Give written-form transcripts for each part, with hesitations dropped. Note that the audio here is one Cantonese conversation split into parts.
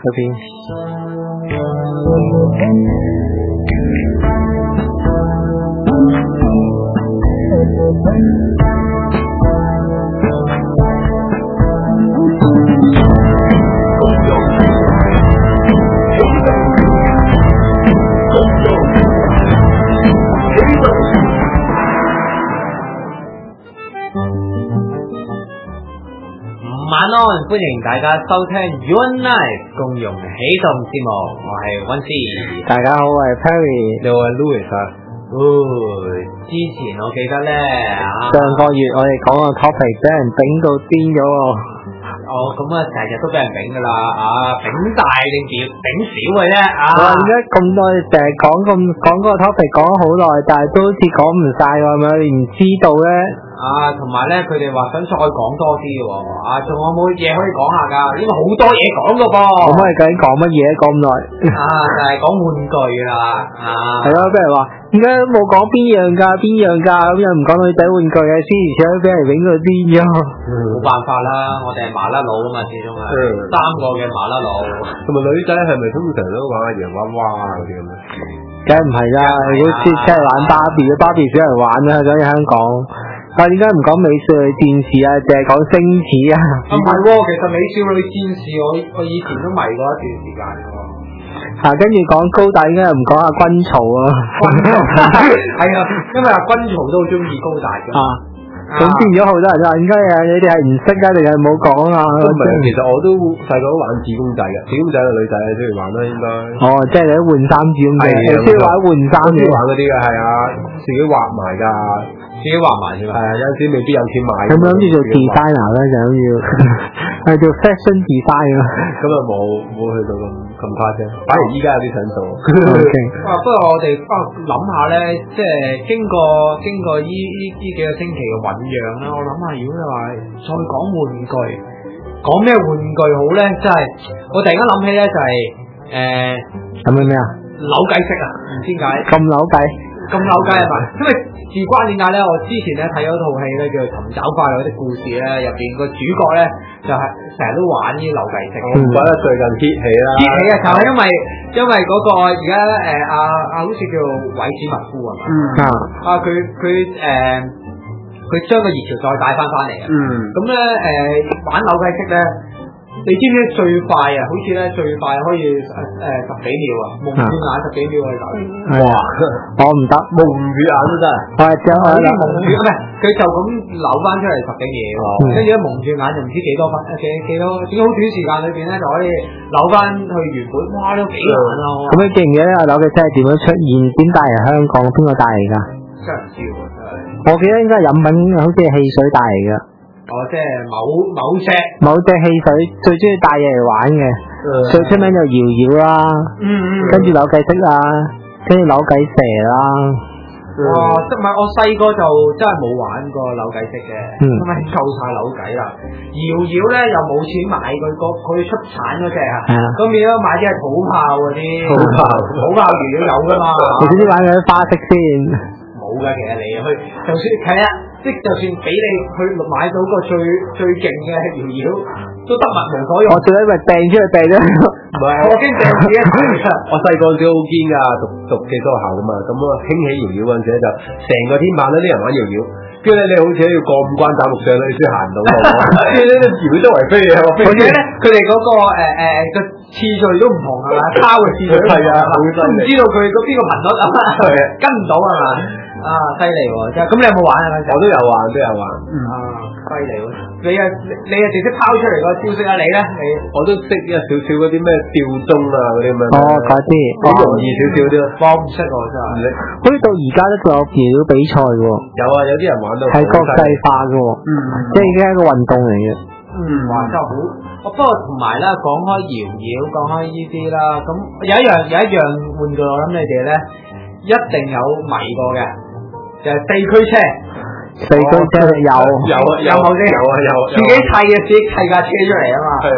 嗰邊。 晚安，歡迎大家收聽 One Life 共融起動節目，我係溫思。 大家好，我係 Perry， 你好，係 Louis 啊。之前我記得咧， 上個月我哋講個 topic 俾人頂到癲咗喎。 咁啊，成日都俾人頂噶啦，頂大定頂少嘅啫。 點解咁多成日講個 topic 講咗好耐，但係都好似講唔晒喎，係咪？你唔知道咧？ 同埋咧，佢哋話想再講多啲嘅喎，仲有冇嘢可以講下㗎？呢個好多嘢講㗎噃。 咁我哋究竟講乜嘢講咁耐？ 就係講玩具啦。 係咯，俾人話點解冇講邊樣㗎？咁又唔講女仔玩具嘅，先而且俾人影到癲咗。 冇辦法啦，我哋係麻甩佬啊嘛，始終係三個嘅麻甩佬。 同埋女仔係咪通常都玩洋娃娃嗰啲咁樣？ 梗係唔係啦，如果即係玩芭比少人玩啦，所以香港。點解唔講美少女戰士啊？淨係講星矢啊？ 唔係喎，其實美少女戰士我以前都迷過一段時間喎。 跟住講高達，應該又唔講阿軍曹啊？ 係啊，因為阿軍曹都好中意高達嘅。 咁變咗好多人話，應該你哋係唔識啊，定係冇講啊？ 都唔係，其實我都細個都玩紙公仔嘅，紙公仔嘅女仔中意玩啦，應該。 即係你換衫紙公仔，你中意玩換衫嘅？ 玩嗰啲嘅係啊，自己畫埋㗎。 自己畫埋啫嘛， 係啊，有陣時未必有錢買。 咁諗住做 designer 咧，就諗住係做 fashion design 啊。 咁啊冇去到咁誇張，反而依家有啲想做。 OK。 不過我哋諗下咧，即係經過呢幾個星期嘅醞釀啦，我諗下如果你話再講玩具，講咩玩具好咧？即係我突然間諗起咧，就係係咪咩啊？ 扭計骰啊，唔知點解咁扭計係嘛？因為事關點解咧？我之前咧睇咗套戲咧，叫做《尋找快樂的故事》咧，入邊個主角咧就係成日都玩呢啲扭計骰。 我覺得最近 hit 起啦。 hit 起啊！就係因為嗰個而家好似叫韋史密夫啊嘛。佢將個熱潮再帶翻嚟啊。咁咧玩扭計骰咧。你知唔知最快啊？好似咧最快可以10幾秒啊，蒙住眼10幾秒去搞。 哇！我唔得， 蒙住眼都得。 我係將我啲蒙住唔係，佢就咁扭翻出嚟10幾秒，跟住咧蒙住眼就唔知幾多分幾多，點解好短時間裏邊咧就可以扭翻去原本？哇！都幾難啊！ 咁你記唔記得扭計骰係點樣出現？點帶嚟香港？邊個帶嚟㗎？ 真係唔知喎，真係。 我記得應該係飲品，好似係汽水帶嚟㗎。 即係某隻汽水最中意帶嘢嚟玩嘅，最出名就搖搖啦，跟住扭計骰啦，跟住扭計蛇啦。 哇！即係我細個就真係冇玩過扭計骰嘅，咁咪夠晒扭計啦。搖搖咧又冇錢買佢出產嗰隻啊，咁變咗買啲係土炮嗰啲，土炮搖搖有噶嘛。 你知唔知玩嗰啲花式先？ 冇噶，其實你去就算係啊。即就算俾你去買到個最勁嘅搖搖，都得物無所用。 我最尾咪掟出去掟啫。 唔係， 我驚掟自己。 我細個時好堅㗎，讀寄宿學校㗎嘛，咁啊興起搖搖嗰陣時就成個天板都啲人玩搖搖，跟住你好似要過5關斬6將你先行到。跟住咧搖周圍飛嘅，而且咧佢哋嗰個個次序都唔同係嘛，抄嘅次序係啊，都唔知道佢嗰邊個頻率啊，跟唔到係嘛。犀利喎！真係，咁你有冇玩啊？ 我都有玩。犀利喎！你直接拋出嚟個招式啊！你咧？ 我都識一少少嗰啲咩吊鐘啊嗰啲咁樣。 嗰啲好容易少少啲。 我唔識喎，真係。 好似到而家都仲有搖搖比賽嘅喎。 有啊，有啲人玩到係國際化嘅喎。即係已經係一個運動嚟嘅。 哇！真係好。不過同埋啦，講開搖搖，講開呢啲啦，咁有一樣玩具，我諗你哋咧一定有迷過嘅。就係四驅車， 四驅車有冇先？有，自己砌架車出嚟啊嘛。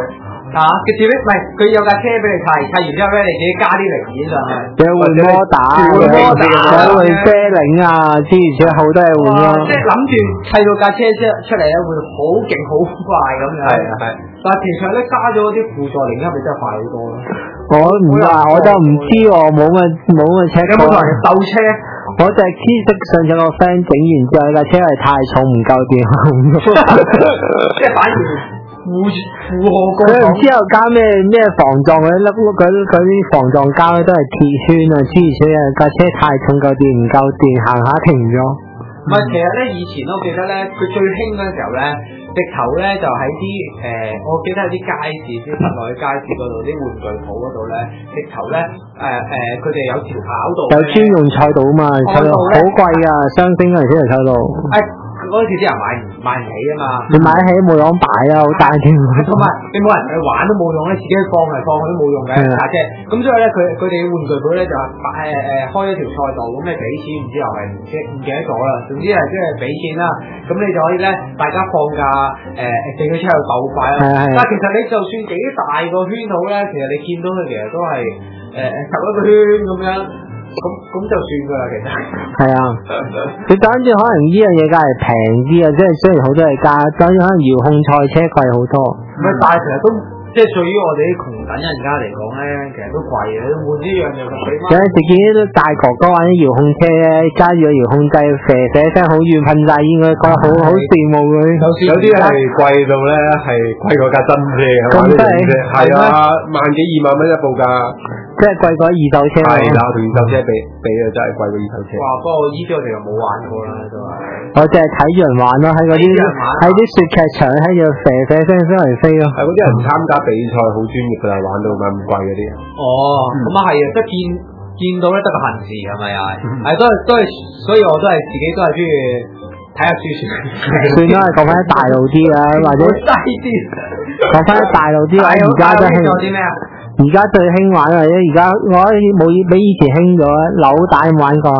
佢自己唔係佢有架車俾你砌完之後咧，你自己加啲零件上去。 有換摩打，有換車頂啊，之前好多嘢換咯。 即係諗住砌到架車出嚟咧，會好勁好快咁樣。係。但係其實咧加咗啲輔助零件，咪真係快好多咯。 我就唔知喎，冇乜車。 有冇同人鬥車？ 我就係知識上咗個 friend 整完之後，架車係太重唔夠電， 即係反而負荷高。 佢唔知又加咩防撞嗰啲防撞膠都係鐵圈啊，之前架車太重夠電唔夠電，行下停咗。 唔係，其實咧以前我記得咧，佢最興嗰陣時候咧，直頭咧就喺啲我記得喺啲街市，啲室內街市嗰度，啲玩具鋪嗰度咧，直頭咧佢哋有條跑道， 有專用賽道啊嘛，賽道好貴啊，雙星嗰陣時條賽道。 嗰次啲人買唔起啊嘛， 你買得起冇樣擺啊，好大添。 同埋你冇人去玩都冇用咧，自己放嚟放去都冇用嘅架車。咁所以咧，佢哋玩具鋪咧就開咗條賽道，咁你俾錢唔知又係唔記得咗啦。總之係即係俾錢啦，咁你就可以咧，大家放架四驅車去鬥快啦。但係其實你就算幾大個圈好咧，其實你見到佢其實都係十一個圈咁樣。咁就算噶啦，其實係啊， 你等住可能呢樣嘢梗係平啲啊，即係雖然好多係加，等住可能遙控賽車貴好多。 唔係，但係其實都即係對於我哋啲窮等人家嚟講咧，其實都貴嘅，換呢樣又俾翻。有陣時見啲大哥哥玩啲遙控車咧，揸住個遙控掣射聲好遠噴晒煙，覺得好羨慕佢。 有啲係貴到咧，係貴過架真車咁樣嘅，係啊，萬幾2萬蚊一部㗎。 即係貴過二手車。 係啦，同二手車比啊，真係貴過二手車。 哇！不過依啲我哋又冇玩過啦，都係。 我淨係睇人玩咯，喺啲雪劇場喺度射聲飛嚟飛咯。係嗰啲人參加比賽好專業㗎啦，玩到咁貴嗰啲人。 咁啊係啊，即係見到咧得個閒字係咪啊？係都係，所以我都係自己都係中意睇下書算。 算啦，講翻大路啲啊，或者低啲。 講翻大路啲啊，而家真係。 啲咩啊？ 而家最興玩或者而家我冇比以前興咗扭蛋有冇玩過？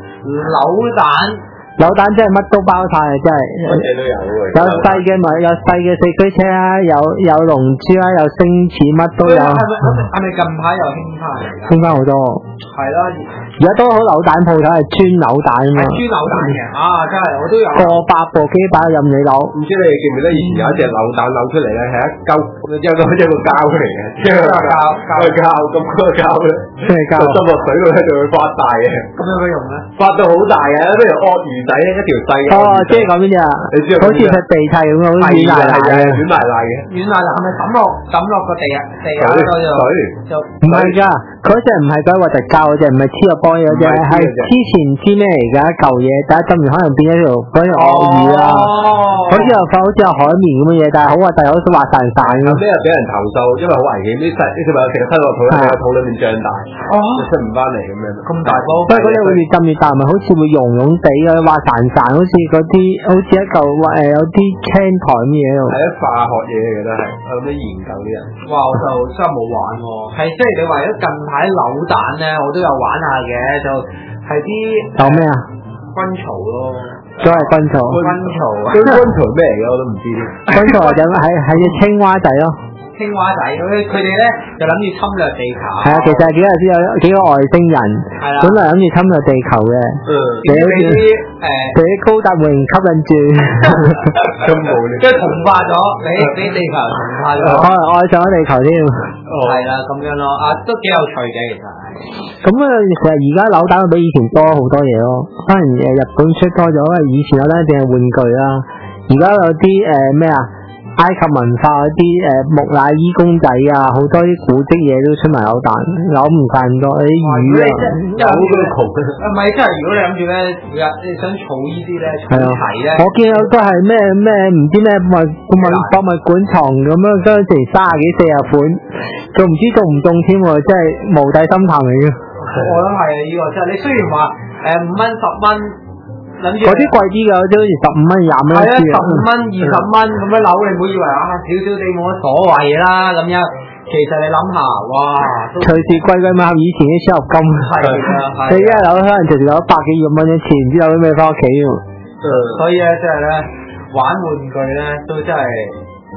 扭蛋真係乜都包晒啊！真係乜嘢都有嘅。有細嘅咪有細嘅四驅車啊，有龍珠啊，有星矢乜都有。 係咪近排又興翻？ 興翻好多。 係啦， 而家都好扭蛋鋪頭係專扭蛋啊嘛。 專扭蛋嘅真係我都有。 過百部機擺任你扭。 唔知你記唔記得以前有一隻扭蛋扭出嚟咧，係一嚿一個膠嚟嘅，一個膠咁個膠咧，就浸落水度咧就會發大嘅。 咁有咩用咧？ 發到好大嘅，譬如鱷魚仔一條細嘅。 即係咁樣啊！你知好似係地契咁啊，好似軟賴賴嘅。 軟賴賴嘅。 軟賴賴係咪抌落個地下就唔係㗎，嗰隻唔係嗰個就膠嗰隻，唔係黐個波嘅啫，係之前知咩嚟㗎？一嚿嘢，但係浸完可能變咗條嗰條鱷魚啊，好似有海綿咁嘅嘢，但係好核突，好似滑潺潺咁。 咩俾人投訴，因為好危險，啲小朋友成日吞落肚喺個肚裏面脹大，出唔翻嚟咁樣。咁大煲， 所以嗰啲會越浸越大，咪好似會溶地嘅，滑潺潺，好似嗰啲好似一嚿有啲青苔咁嘢喺度。 係一化學嘢嚟嘅都係，有咩研究啲人？ 哇！我就真係冇玩喎。係即係你話咗近排扭蛋咧，我都有玩下嘅，就係啲有咩啊？ 軍曹咯， 都係軍曹。 軍曹啊！ 軍曹咩嚟嘅我都唔知。 軍曹係隻青蛙仔咯。 青蛙仔佢哋咧就諗住侵略地球。 係啊，其實係幾個外星人，本來諗住侵略地球嘅，俾啲高達模型吸引住， 咁無聊， 即係同化咗俾地球同化咗， 可能愛上咗地球添。 係啦，咁樣咯，都幾有趣嘅其實係。 咁其實而家扭蛋比以前多好多嘢咯，反而日本出多咗，因為以前扭蛋淨係玩具啦，而家有啲咩啊？埃及文化嗰啲木乃伊公仔啊，好多啲古蹟嘢都出埋扭蛋，扭唔晒咁多啲魚啊， 有嗰個窮唔係，即係如果你諗住咧，你想儲呢啲咧，儲齊咧， 我見到都係咩唔知咩博物館藏咁樣，都成30幾40款，仲唔知中唔中添喎，真係無底深潭嚟嘅。 我諗係啊，呢個即係你雖然話5蚊10蚊。嗰啲貴啲㗎，好似15蚊20蚊一次。係啊 ，15蚊20蚊咁樣扭，你唔好以為少少地冇乜所謂啦咁樣。其實你諗下，哇！ 隨時貴貴買以前啲燒肉金。係啊，你一扭可能隨時扭100幾200蚊一次，唔知有啲咩翻屋企喎。 所以咧，即係咧玩玩具咧都真係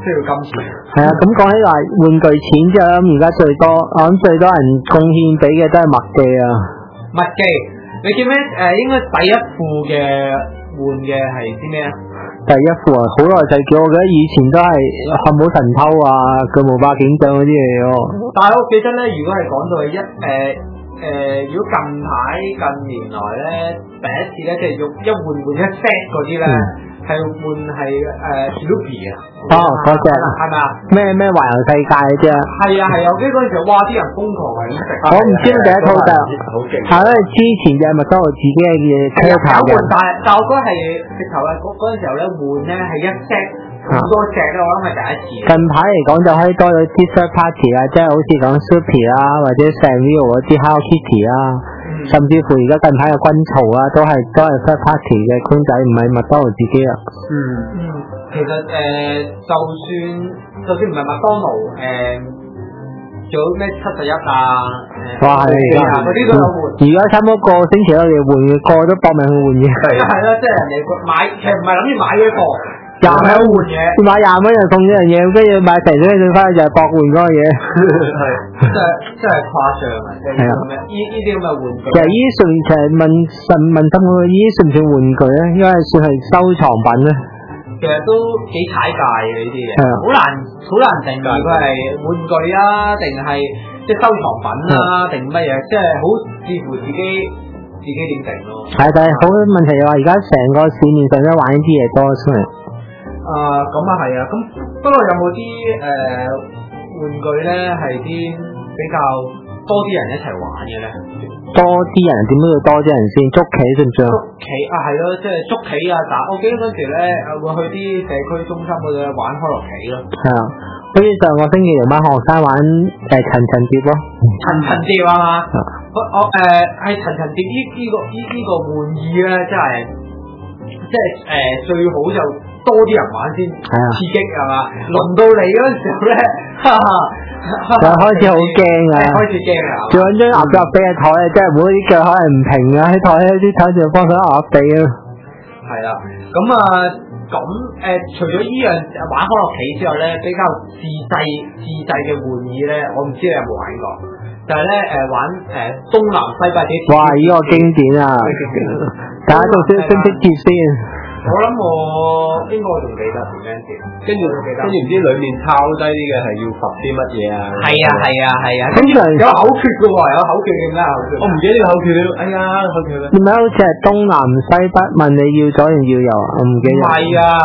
需要金錢。 係啊，咁講起話玩具錢之後，咁而家我諗最多人貢獻俾嘅都係麥記啊。 麥記，你見咩？應該第一副嘅換嘅係啲咩啊？ 第一副啊，好耐就叫，我記得以前都係漢堡神偷啊、巨無霸警長嗰啲嘢喎。 但係我記得咧，如果係講到如果近年來咧，第一次咧即係用一換一 set 嗰啲咧，係換係Snoopy 啊。 哦，嗰隻係咪啊？ 咩環遊世界啫？ 係啊，我記得嗰陣時候，哇！啲人瘋狂係咁食。 我唔知第一套就好勁。 係因為之前就係麥當勞自己嘅嘢開頭嘅。 但我覺得係直頭啊！嗰陣時候咧換咧係一 set 好多隻咧，我諗係第一次。 近排嚟講就可以多咗啲 third party 啊，即係好似講 Snoopy 啦，或者 Sanrio 嗰啲 Hello Kitty 啦，甚至乎而家近排嘅軍曹啊，都係 third party 嘅公仔，唔係麥當勞自己啊。 其實就算唔係麥當勞仲有咩71啊， 哇係嗰啲都有換。 而家差唔多個星期都要換嘅，個都搏命去換嘢。 係啦，即係人哋買，其實唔係諗住買嗰啲貨，20蚊換嘢， 買20蚊就送一樣嘢，跟住買成咗一陣翻去就係搏換嗰個嘢。 係，真係誇張啊！即係呢啲咁嘅玩具。 其實呢啲其實問心嗰個，呢啲算唔算玩具咧？因為算係收藏品咧。 其實都幾踩界嘅呢啲嘢，好難定義佢係玩具啊，定係即係收藏品啊，定乜嘢？即係好視乎自己點定咯。係， 但係好問題係話，而家成個市面上都玩呢啲嘢多出嚟。 咁啊係啊，咁不過有冇啲玩具咧係啲比較多啲人一齊玩嘅咧？ 多啲人點都要多啲人先，捉棋算唔算？ 捉棋啊，係咯，即係捉棋啊！但我記得嗰時咧，會去啲社區中心嗰度玩開樂棋咯。 係啊，好似上個星期同班學生玩層疊咯。 層疊啊嘛，我係層疊呢個玩意咧，真係即係最好就多啲人玩先刺激係嘛？輪到你嗰陣時候咧， 就開始好驚啊！ 開始驚啊！ 仲揾張鴨腳地嘅台啊，即係每啲腳可能唔平啊，喺台啲台就幫手鴨地啊。係啦，咁除咗依樣玩開樂棋之外咧，比較自製嘅玩意咧，我唔知你有冇玩過，就係咧玩東南西北啲。哇！呢個經典啊！大家做先識接先。我諗我應該仲記得點樣先，跟住唔知裏面抄低啲嘅係要罰啲乜嘢啊？係啊，通常有口訣嘅喎，有口訣嘅咩口訣？我唔記得呢個口訣了。哎呀，口訣啦！點解好似係東南西北問你要左定要右啊？我唔記得。唔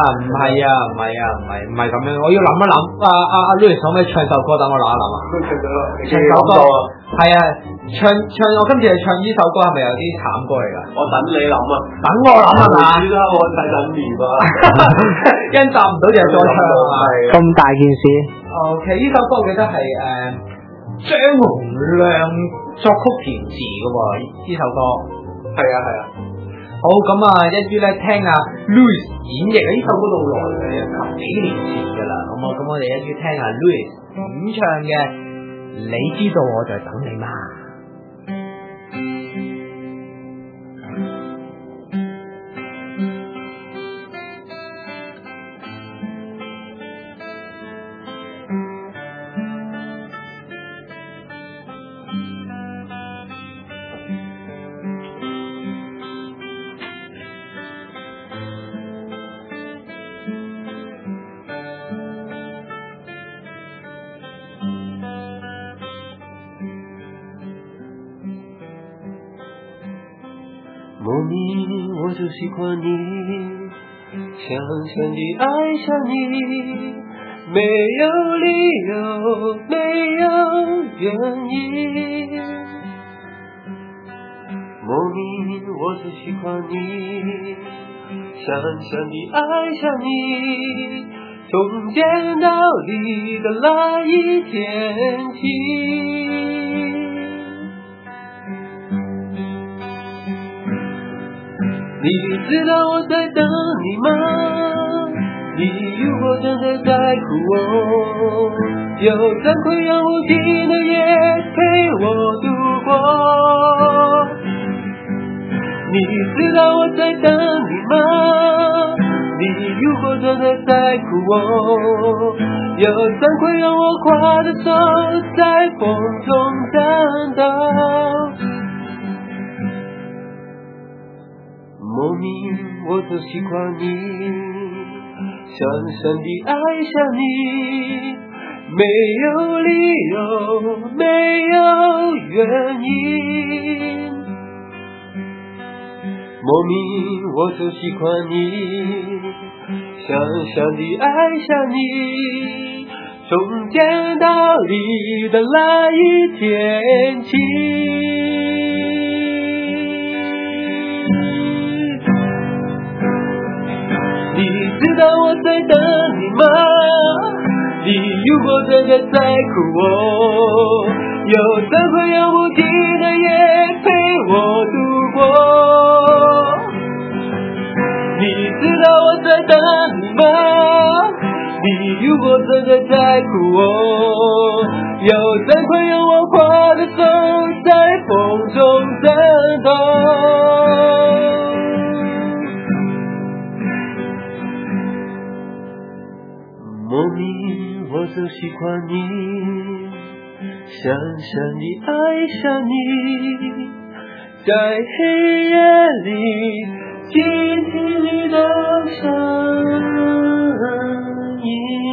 係咁樣，我要諗一諗。阿 Louis 可唔可以唱首歌等我諗一諗啊？唱首歌係啊，唱我今次係唱呢首歌係咪有啲慘歌嚟㗎？我等你諗啊，等我諗係嘛？我睇緊面啊，因答唔到就再唱啊！咁大件事。OK， 呢首歌我記得係張洪量作曲填詞嘅喎，呢首歌。係啊。好咁啊，一於咧聽阿 Louis 演繹啊，呢首歌到來嘅10幾年前㗎啦。咁我哋一於聽阿 Louis 演唱嘅，你知道我在等你嗎？ 莫名我就喜欢你，想象地爱上你，没有理由，没有原因。莫名我就喜欢你，想象地爱上你，从见到你的那一天起。你知道我在等你吗？你如果真的在乎我，有怎会让无尽的夜陪我度过？你知道我在等你吗？你如果真的在乎我，又怎会让我跨着手在风中颤抖？莫名我就喜欢你，深深地爱上你，没有理由，没有原因。莫名我就喜欢你，深深地爱上你，中间道理的那一天起。你知道我在等你吗？你如果真的在乎我，又怎会有不停的夜陪我度过？你知道我在等你吗？你如果真的在乎我，又怎会有我跨着手在风中颤抖？莫名我就喜欢你，深深地爱上你，在黑夜里倾听你的声音。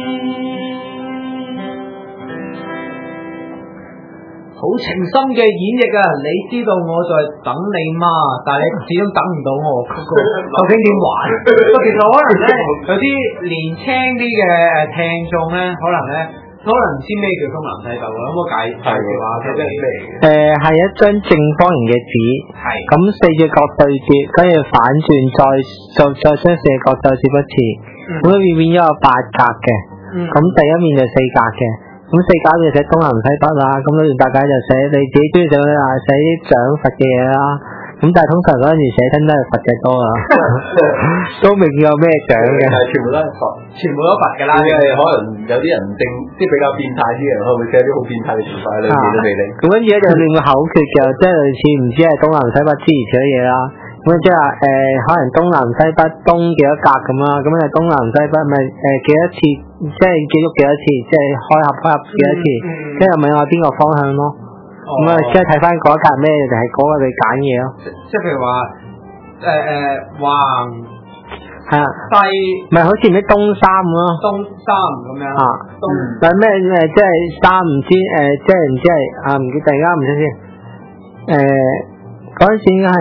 好情深嘅演繹啊！你知道我在等你嗎？但係你始終等唔到我，究竟點玩？其實可能咧，有啲年輕啲嘅聽眾咧，可能唔知咩叫東南西北喎，有冇介紹下佢哋咩？ 係一張正方形嘅紙，咁四隻角對接，跟住反轉，再將四隻角對接一次，咁裏面有8格嘅，咁第一面就4格嘅。咁4格就寫東南西北啦，咁裏面大家就寫你自己中意寫咩啊，寫啲獎佛嘅嘢啦。咁但係通常嗰陣時寫親都係佛嘅多啊，都未見有咩獎嘅。 全部都係佛， 全部都佛㗎啦。 因為可能有啲人定即係比較變態啲嘅人，可能會寫啲好變態嘅詞法喺裏面都未定。 咁跟住咧就練個口訣嘅，即係類似唔知係東南西北之類嘅嘢啦。咁即係話可能東南西北東幾多格咁啦，咁就東南西北咪幾多次，即係記錄幾多次，即係開合幾多次，跟住問我邊個方向咯。咁啊，即係睇翻嗰一格咩，就係嗰個你揀嘢咯。 即係譬如話橫係啊，西咪好似唔知東三咁咯， 東三咁樣啊， 但咩即係三唔知即係唔知係啊唔記突然間唔知先嗰陣時應該係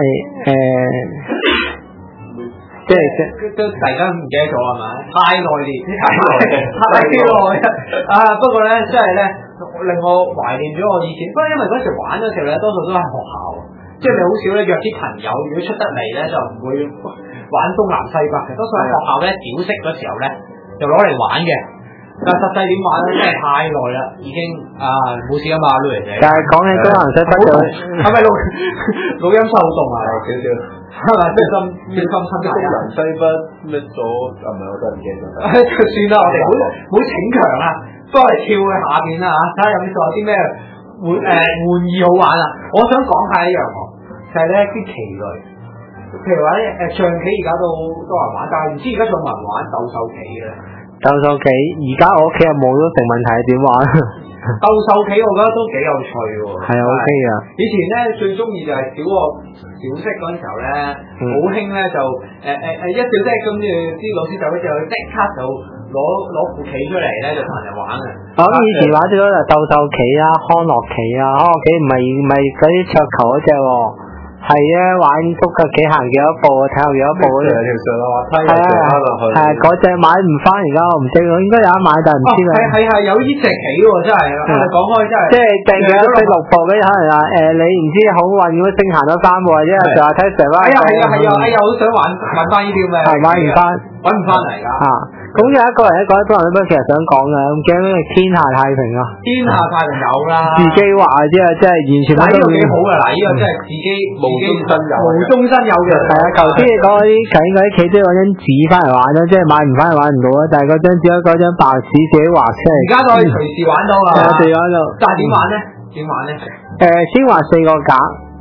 即係都突然間唔記得咗係嘛？太耐年，太耐啊！不過咧，真係咧令我懷念咗我以前。不過因為嗰時玩嗰時咧，多數都係學校，即係你好少咧約啲朋友，如果出得嚟咧就唔會玩東南西北嘅，多數喺學校咧小息嗰時候咧就攞嚟玩嘅。但係實際點玩咧，真係太耐啦，已經冇事啊嘛，攞嚟嘅。 但係講起東南西北就係咪錄音收動啊？少少係咪？即係心親題啊！ 東南西北咩咗？唔係我真係唔記得咗。 算啦，我哋唔好逞強啊，都係跳去下邊啦嚇，睇下有啲咩玩意好玩啊！我想講下一樣喎，就係咧啲棋類，譬如話咧象棋而家都多人玩，但係唔知而家仲有冇人玩鬥獸棋嘅咧？ 鬥獸棋而家我屋企又冇都成問題，點玩？ 鬥獸棋我覺得都幾有趣喎。 係啊 ，OK 啊！ 以前咧最中意就係小息嗰陣時候咧，好興咧就一小息，跟住啲老師就即刻就攞副棋出嚟咧，就同人玩啊！ 我諗以前玩咗就鬥獸棋啊、康樂棋啊，康樂棋唔係嗰啲桌球嗰隻喎。係啊，玩捉腳幾行幾多步啊，睇下幾多步嗰啲。 條上滑梯又上翻落去。 係嗰隻買唔翻，而家我唔知，我應該有得買，但係唔知啦。 係有呢隻棋喎，真係。我哋講開真係。即係掟幾多升6步，跟住可能話你唔知好運咁升行咗3步，或者上下睇成啦。 係啊，好想揾翻呢啲咁嘅。 係買唔翻， 揾唔翻嚟㗎。 咁有一個人講東南西北，其實想講嘅，咁驚咩天下太平啊！ 天下太平有啦。自己話啫，即係完全。 嗱，呢個幾好㗎，嗱，呢個真係自己無中生有嘅。 係啊，頭先你講嗰啲棋都要揾張紙翻嚟玩咯，即係買唔翻玩唔到啊！但係嗰張紙嗰張白紙自己畫出嚟。 而家都可以隨時玩到啊！ 係啊，隨時玩到。 但係點玩咧？ 先畫4個格。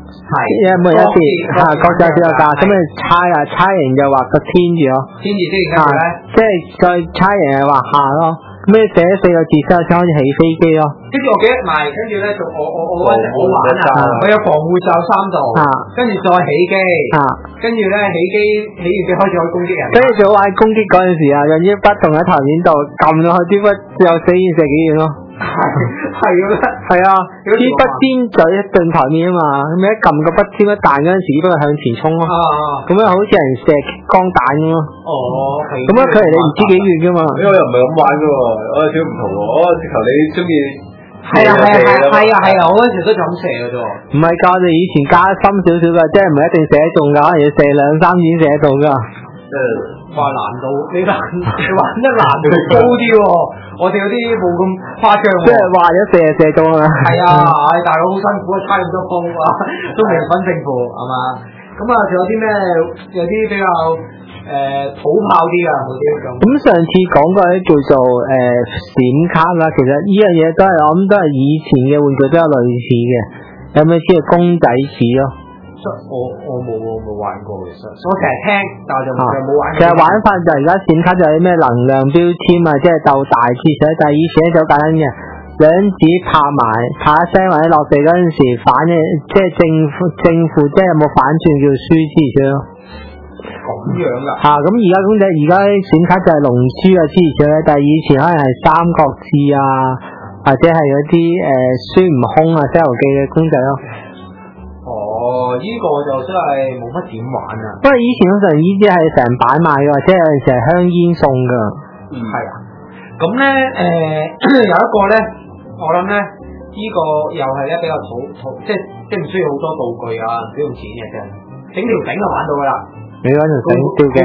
因為每一節國際小學架，咁你猜人就畫個天字咯， 天字即係跟住咧， 即係再猜人係畫下咯，咁你寫4個字之後先可以起飛機咯。 跟住我記得埋，跟住咧就我嗰陣好玩啊，我有防護罩3度，跟住再起機，跟住咧起完機開始可以攻擊人， 跟住就玩攻擊嗰陣時啊，用啲筆同喺台面度撳落去，啲筆又死遠射幾遠咯。 係嘅咩？ 係啊，啲筆尖嘴對台面啊嘛，咁一撳個筆尖一彈嗰陣時，啲筆向前衝咯，咁樣好似人射光彈咁咯。 哦， 咁樣距離你唔知幾遠噶嘛？ 呢個又唔係咁玩噶喎，我有少少唔同喎，直頭你中意。 係啊，我嗰時都就咁射嘅啫。 唔係㗎，我哋以前加深少少㗎，即係唔係一定射得中㗎，可能要射2-3點射得到㗎。 話難度，你玩得難度高啲喎，我哋有啲冇咁誇張喎。 即係話咗射到啊！ 係啊，大佬好辛苦啊，猜咁多波啊，都未分勝負係嘛？咁啊，仲有啲咩？有啲比較土炮啲啊，嗰啲咁。 咁上次講過啲叫做閃卡啦，其實呢樣嘢都係我諗都係以前嘅玩具都有類似嘅，有咩知道公仔紙咯？ 我冇玩過，其實我成日聽，但係就冇玩過。 其實玩法就而家閃卡就係咩能量標籤啊，即係鬥大字寫，但係以前咧就好簡單嘅，兩指拍埋，拍一聲或者落地嗰陣時反嘅，即係正負，即係有冇反轉叫輸之類咯。 咁樣噶？ 咁而家公仔而家閃卡就係龍珠啊之類嘅，但係以前可能係三國志啊，或者係嗰啲孫悟空啊、西遊記嘅公仔咯。 哦，呢個就真係冇乜點玩啊！ 不過以前通常呢啲係成擺賣嘅，或者有陣時係香煙送㗎。 係啊。咁咧有一個咧，我諗咧呢個又係咧比較土，即係唔需要好多道具啊，唔使用錢嘅啫，整條繩就玩到㗎啦。 你揾條繩吊頸，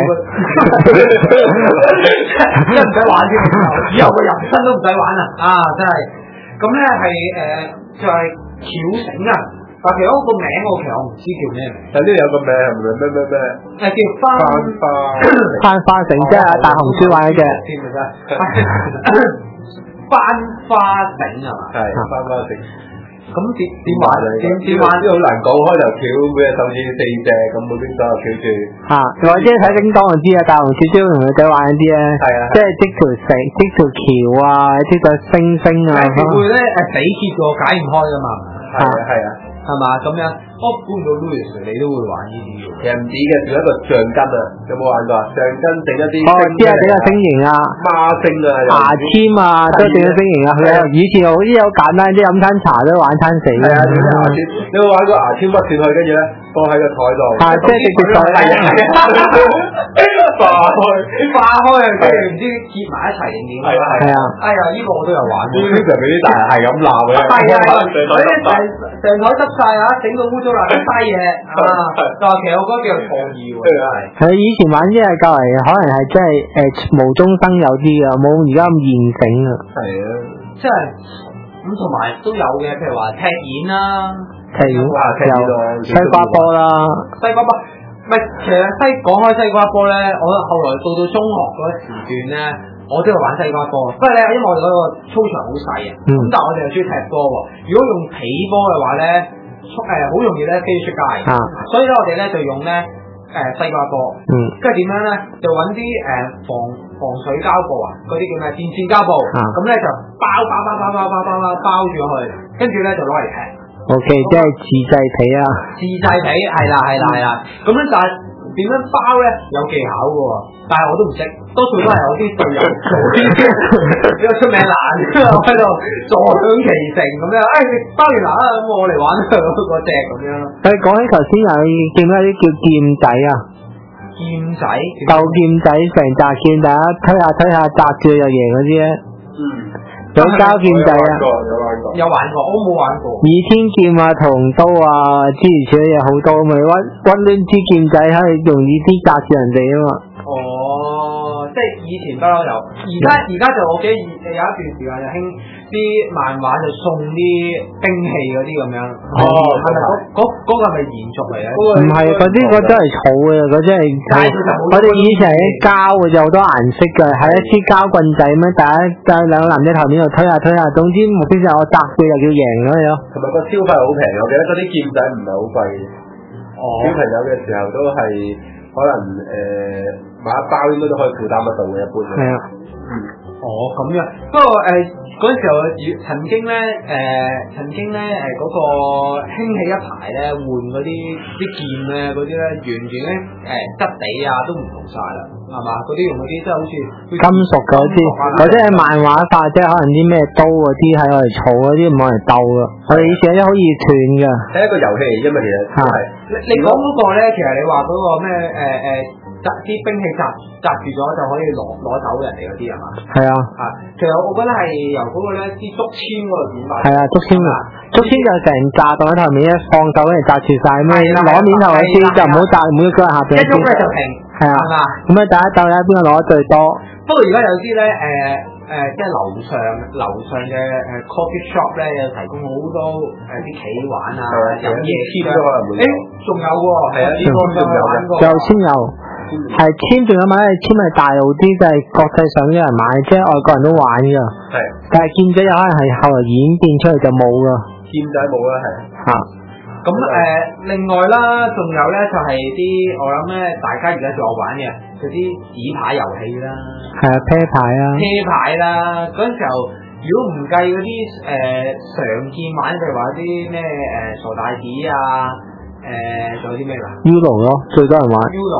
真唔使玩添，以後個人生都唔使玩啊！真係。咁咧係就係翹繩啊！但其實嗰個名我唔知叫咩名。 但呢度有個名係咪咩？ 叫翻花繩，即係大紅書玩嘅。 翻花繩係嘛？ 係翻花繩。 咁點玩？點玩？ 呢好難講，開頭翹每隻手指4隻，咁每邊手又翹住。 或者睇叮當就知啊，大紅書都同佢仔玩啲咧。係啊。即係織條繩、織條橋啊，織個星星啊。 會咧死結個解唔開㗎嘛？ 係啊。 係嘛咁樣？我估唔到 Louis 你都會玩呢啲嘅。 其實唔止嘅，仲有一個橡筋啊，有冇玩過啊？橡筋整一啲知啊，整個星形啊， 孖星啊， 牙籤啊，都整個星形啊。以前好啲好簡單啲，飲餐茶都玩餐死。係啊， 整啲牙籤，你有冇玩過牙籤屈斷去，跟住咧放喺個台度？ 即係直接放喺化開啊！即係唔知結埋一齊定點啊？ 係啊。 哎呀，呢個我都有玩。 經常俾啲大人係咁鬧嘅。 係成台執晒啊，整到污糟邋遢嘥嘢啊！但係其實我覺得幾有創意喎，真係。 係以前玩啲係較為可能係真係無中生有啲嘅，冇而家咁現成啊。 係啊， 即係咁同埋都有嘅，譬如話踢毽啦， 有西瓜波啦， 西瓜波。唔係，其實講開西瓜波咧，我後來到中學嗰時段咧，我都係玩西瓜波。不過咧，因為我哋嗰個操場好細啊，咁但係我哋又中意踢波喎。如果用皮波嘅話咧，好容易咧飛出街。所以咧我哋咧就用咧西瓜波。跟住點樣咧？就揾啲防水膠布啊，嗰啲叫咩？電線膠布。咁咧就包住去，跟住咧就攞嚟踢。 O K， 即係自製皮啊！ 自製皮係啦，咁樣但係點樣包咧？有技巧嘅喎，但係我都唔識，多數都係我啲隊友做呢個出名懶喺度坐享其成咁樣。你包完啦，咁我嚟玩嗰隻咁樣。 講起頭先有見到啲叫劍仔啊， 劍仔鬥劍仔成紮劍，大家推下擲住就贏嗰啲咧。有膠劍仔啊！ 有玩過，我冇玩過。 倚天劍啊、銅刀啊，諸如此類嘢好多，咪溫暖支劍仔可以容易啲砸住人哋啊嘛。即係以前不嬲有，而家就我記得有一段時間就興啲漫畫就送啲兵器嗰啲咁樣。係咪嗰個係咪延續嚟嘅？ 唔係嗰啲，嗰真係草嘅，嗰真係。我哋以前係啲膠嘅，有好多顏色嘅，係一支膠棍仔咁樣，大家兩個男仔頭面度推下推下，總之目標就我擲佢就叫贏咁樣。 同埋個消費好平，我記得嗰啲劍仔唔係好貴。小朋友嘅時候都係可能買一包應該都可以負擔得到嘅，一般嘅。係啊。 咁樣。不過嗰陣時候曾經咧嗰個興起一排咧換嗰啲劍咧嗰啲咧完全咧質地啊都唔同晒啦，係嘛？嗰啲用嗰啲即係好似金屬嗰啲，嗰啲係漫畫化，即係可能啲咩刀嗰啲喺我哋儲嗰啲唔可能鬥噶。我哋以前啲好易斷噶。係一個遊戲嚟啫嘛，其實係。 你講嗰個咧，其實你話嗰個咩啲兵器擲住咗就可以攞走人哋嗰啲係嘛？ 係啊。 其實我覺得係由嗰個咧啲竹籤嗰度演化。 係啊，竹籤啊，竹籤就成紮當喺台面一放手跟住擲住晒咩，攞面頭嗰啲就唔好擲，唔好腳下邊。 一喐咧就停。係啊。 咁啊，大家鬥睇邊個攞得最多。 不過而家有啲咧即係樓上嘅coffee shop 咧，有提供好多啲企玩啊，飲嘢簽啊。仲有喎，係啊，呢個仲有玩過。 有簽有。係簽仲有買，簽係大路啲，就係國際上啲人買，即係外國人都玩噶。係，但係劍仔有可能係後來演變出嚟就冇噶。 劍仔冇啦，係。 咁另外啦，仲有咧就係啲我諗咧，大家而家仲有玩嘅嗰啲紙牌遊戲啦。係啊，啤牌啊。啤牌啦，嗰陣時候如果唔計嗰啲常見玩，譬如話啲咩傻大子啊。仲有啲咩㗎 ？Uno 咯，最多人玩。 Uno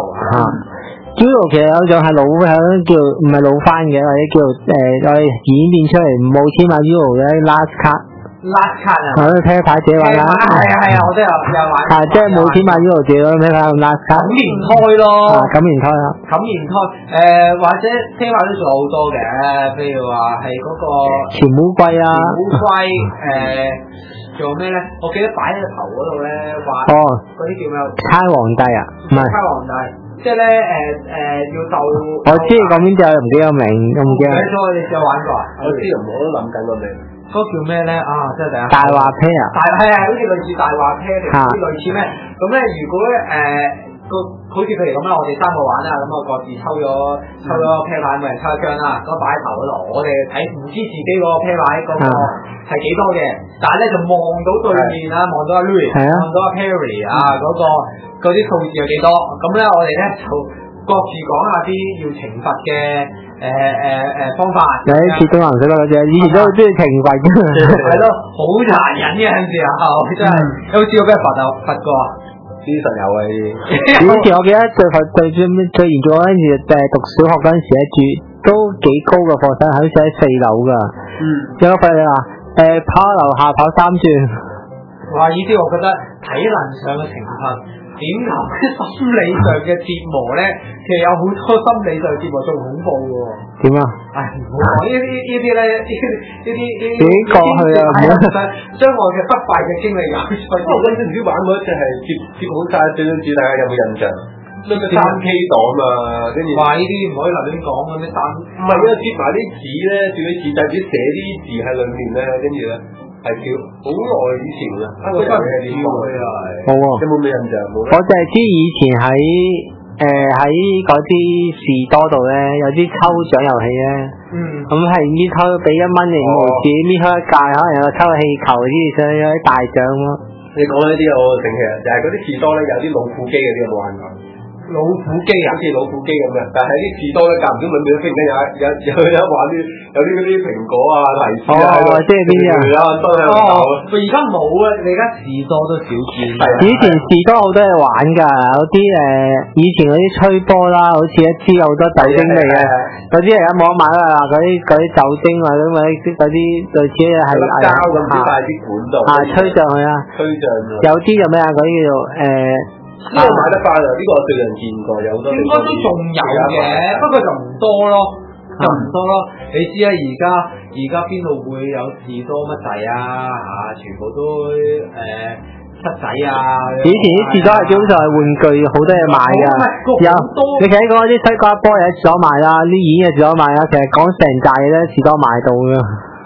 Uno 其實有種係老叫唔係老翻嘅，或者叫我哋演變出嚟冇簽買 Uno 嘅 last card。last card 啊！我都啤牌自己玩啦。係啊，我都有玩。即係冇簽買 Uno 自己攞啤牌用 last card。咁連胎咯。咁連胎啊！咁連胎或者啤牌都仲有好多嘅，譬如話係嗰個潛烏龜啊。潛烏龜做咩咧？我記得擺喺個頭嗰度咧，畫嗰啲叫咩？猜皇帝啊？唔係猜皇帝，即係咧要鬥。我知你講邊隻，唔記得個名，我唔記得。睇咗你有玩過啊？我知，我都諗緊個名。嗰個叫咩咧？啊，真係大話啤啊！係好似類似大話啤定唔知類似咩？咁咧，如果好似譬如咁啦，我哋三個玩啦，咁我各自抽咗啤牌，每人抽一張啦，咁擺喺頭嗰度，我哋睇唔知自己個啤牌嗰個係幾多嘅，但係咧就望到對面啦，望到阿 Louis，望到阿 Perry 啊，嗰啲數字有幾多，咁咧我哋咧就各自講下啲要懲罰嘅方法。有啲似東南水嗰隻，以前都好中意懲罰嘅，係咯，好殘忍嘅有時候，真係有冇試過俾人罰過啊？啲實有啊！以前我記得最嚴重嗰陣時，讀小學嗰陣時咧，住都幾高嘅課室，好似喺4樓㗎。有個廢話跑樓下跑3轉。哇！呢啲我覺得體能上嘅懲罰，點解心理上嘅折磨咧？其實有好多心理上嘅折磨仲恐怖嘅喎。點啊？唔好講呢啲咧，呢啲已經過去啦。將我嘅不快嘅經歷有出。不過嗰陣唔知玩過一隻係接好晒最多紙，大家有冇印象？咩3K 檔啊？跟住話呢啲唔可以立亂講嘅咩唔係啊，接埋啲紙咧，接啲紙就係寫啲字喺裏面咧，跟住咧。係叫好耐以前啦，嗰個係點講咧？冇喎，有冇咩印象？我就係知以前喺嗰啲士多度咧，有啲抽獎遊戲咧。咁係搣抽俾1蚊定5毫紙，搣抽一屆，可能有抽氣球啲，上有啲大獎咯。你講呢啲我醒起啦，就係嗰啲士多咧有啲老虎機嗰啲有冇玩過？老虎機啊，好似老虎機咁嘅，但係啲士多咧間唔中裏面都突然間有玩啲嗰啲蘋果啊、荔枝啊，即係邊啊？佢而家冇啊！你而家士多都少見。以前士多好多嘢玩㗎，有啲以前嗰啲吹波啦，好似一支好多酒精味嘅，嗰啲而家冇得買啦。嗰啲酒精或者嗰啲類似係膠咁擺喺啲管度，吹上去啊！吹上有啲就咩啊？嗰啲叫做呢個買得翻啊！呢個我最近見過，有好多。應該都仲有嘅，不過就唔多咯，你知啊，而家邊度會有士多乜仔啊？全部都七仔啊！以前啲士多係基本上係玩具，好多嘢賣㗎。有你睇講啲西瓜波有喺士多賣啦，啲演嘅士多賣啦，其實講成紮嘢咧士多買到㗎。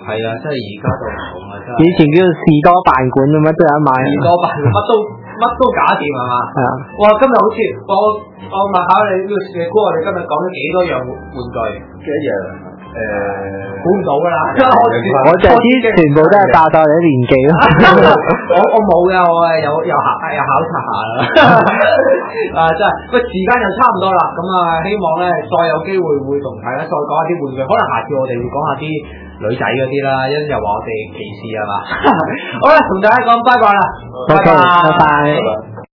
係啊，真係而家就唔同啦，真係。 以前叫士多辦館咁樣都有得買。 士多辦館乜都搞掂係嘛？ 係啊。 哇！今日好似我問下你呢個你估我哋今日講咗幾多樣玩具？ 幾多樣？ 估唔到㗎啦！ 我就知全部都係爆晒你啲年紀咯。 我冇㗎，我係有考察下啦。真係，喂，時間又差唔多啦，咁啊，希望咧再有機會會同大家再講下啲玩具，可能下次我哋會講下啲女仔嗰啲啦，因為又話我哋歧視係嘛。好啦，同大家講拜拜啦，拜拜。